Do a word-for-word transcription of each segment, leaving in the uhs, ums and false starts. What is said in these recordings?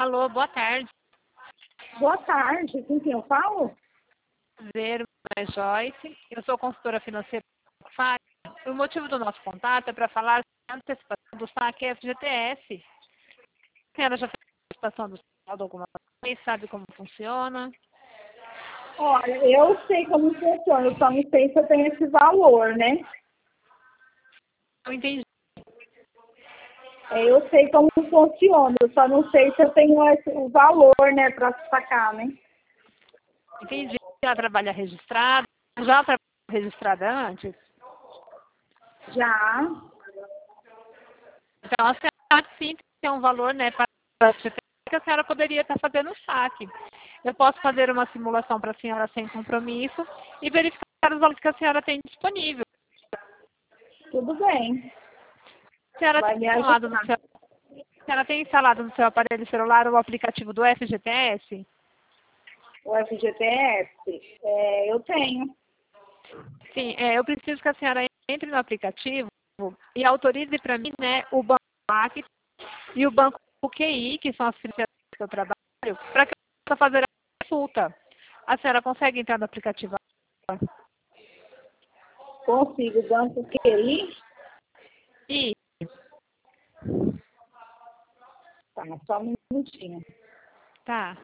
Alô, boa tarde. Boa tarde, com quem eu falo? Prazer, meu nome é Joyce, eu sou consultora financeira do F A C. O motivo do nosso contato é para falar sobre a antecipação do saque F G T S. A senhora já fez a antecipação do saldo alguma vez? Sabe como funciona? Olha, eu sei como funciona, eu só não sei se eu tenho esse valor, né? Não entendi. É, eu sei como funciona, eu só não sei se eu tenho esse, o valor, né, para sacar, né? Entendi. Ela trabalha registrada? Já trabalhou registrada antes? Já. Então, a senhora sim tem um valor, né, para a F G T S que a senhora poderia estar fazendo o saque. Eu posso fazer uma simulação para a senhora sem compromisso e verificar os valores que a senhora tem disponível. Tudo bem. A senhora Vai tem me instalado no ajudar. seu, a senhora tem instalado no seu aparelho celular o aplicativo do F G T S? O F G T S? É, eu tenho. Sim, é, eu preciso que a senhora entre no aplicativo e autorize para mim, né, o Banco A C e o Banco Q I, que são as financeiras que eu trabalho, para que eu possa fazer a consulta. A senhora consegue entrar no aplicativo? Consigo o banco Q I? E Tá, só um minutinho. tá.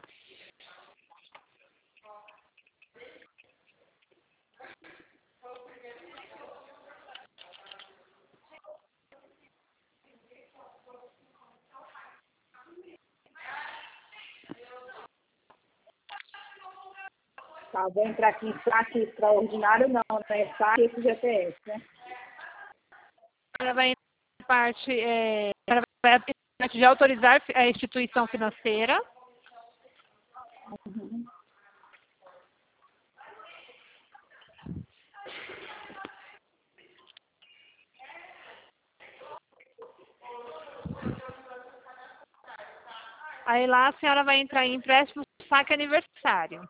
Tá, vou entrar aqui em saque extraordinário, não, né? Saque F G T S, né? Ela vai entrar na parte, é, ela vai na parte de autorizar a instituição financeira. Uhum. Aí lá a senhora vai entrar em empréstimo saque aniversário.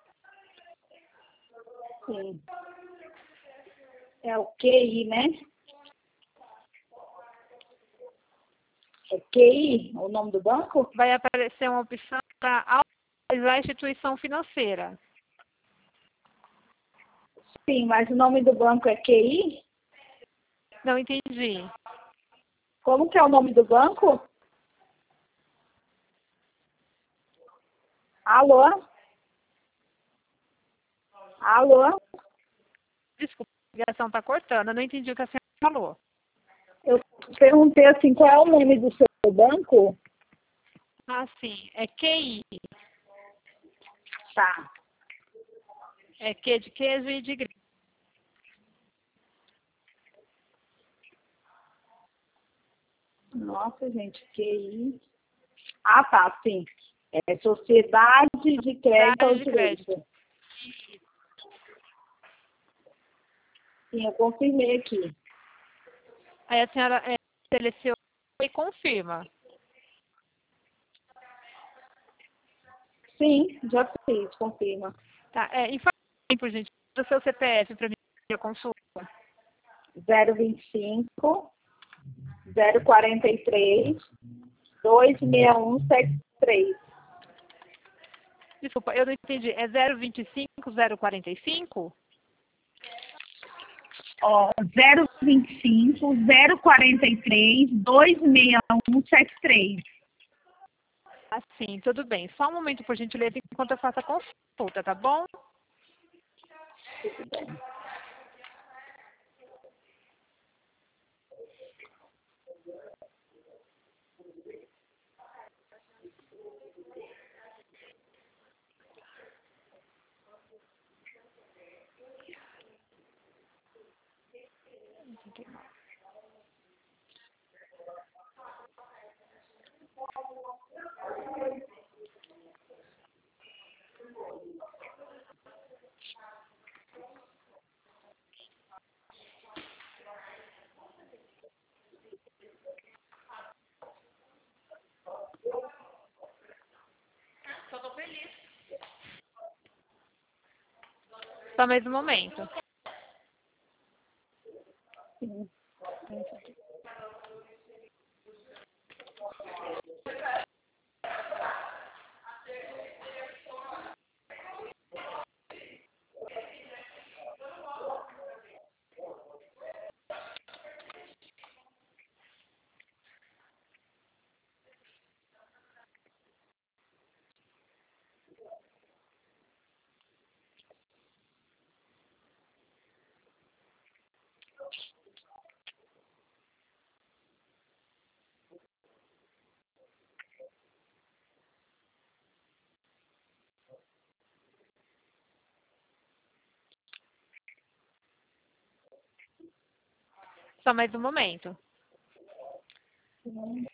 Sim. É o Q I, né? É Q I, o nome do banco? Vai aparecer uma opção para autorizar a instituição financeira. Sim, mas o nome do banco é Q I? Não entendi. Como que é o nome do banco? Alô? Alô? Desculpa, a ligação está cortando. Eu não entendi o que a senhora falou. Eu perguntei assim, qual é o nome do seu banco? Ah, sim. É Q I. Tá. É Q de queijo e de grego. Nossa, gente, Q I. Ah, tá, sim. É Sociedade de Crédito ao Cidade de Direito. crédito. Sim, eu confirmei aqui. Aí a senhora é, seleciona e confirma. Sim, já fiz, confirma. Tá, é, informe, por gentileza, o seu C P F para mim a consulta. zero vinte e cinco, zero quarenta e três, dois seis um sete três. Desculpa, eu não entendi. É zero vinte e cinco, zero quarenta e cinco? Ó, zero vinte e cinco, zero quarenta e três, dois seis um sete três. Ah, sim, tudo bem. Só um momento, por gentileza, enquanto eu faço a consulta, tá bom? Tudo bem. Só mais um momento. Sim. Só mais um momento. Hum.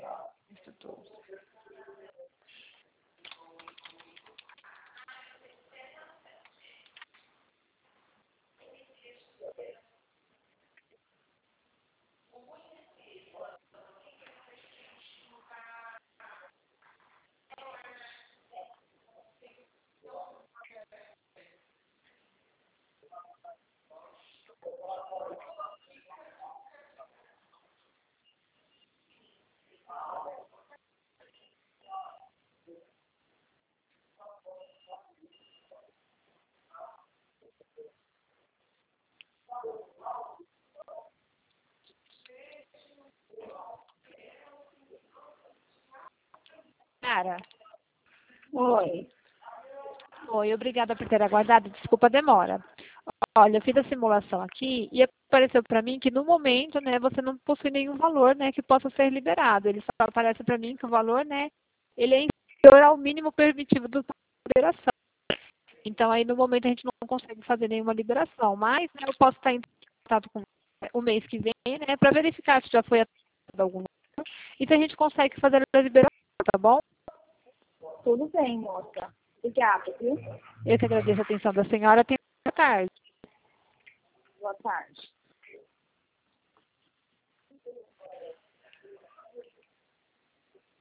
Cara, Oi. oi, obrigada por ter aguardado. Desculpa a demora. Olha, eu fiz a simulação aqui e apareceu para mim que no momento, né, você não possui nenhum valor, né, que possa ser liberado. Ele só aparece para mim que o valor, né, ele é inferior ao mínimo permitido da liberação. Então aí no momento a gente não consegue fazer nenhuma liberação, mas né, eu posso estar em contato com você o mês que vem, né, para verificar se já foi atendado algum número e se a gente consegue fazer a liberação, tá bom? Tudo bem, moça. Obrigada, viu? Eu que agradeço a atenção da senhora. Até boa tarde. Boa tarde.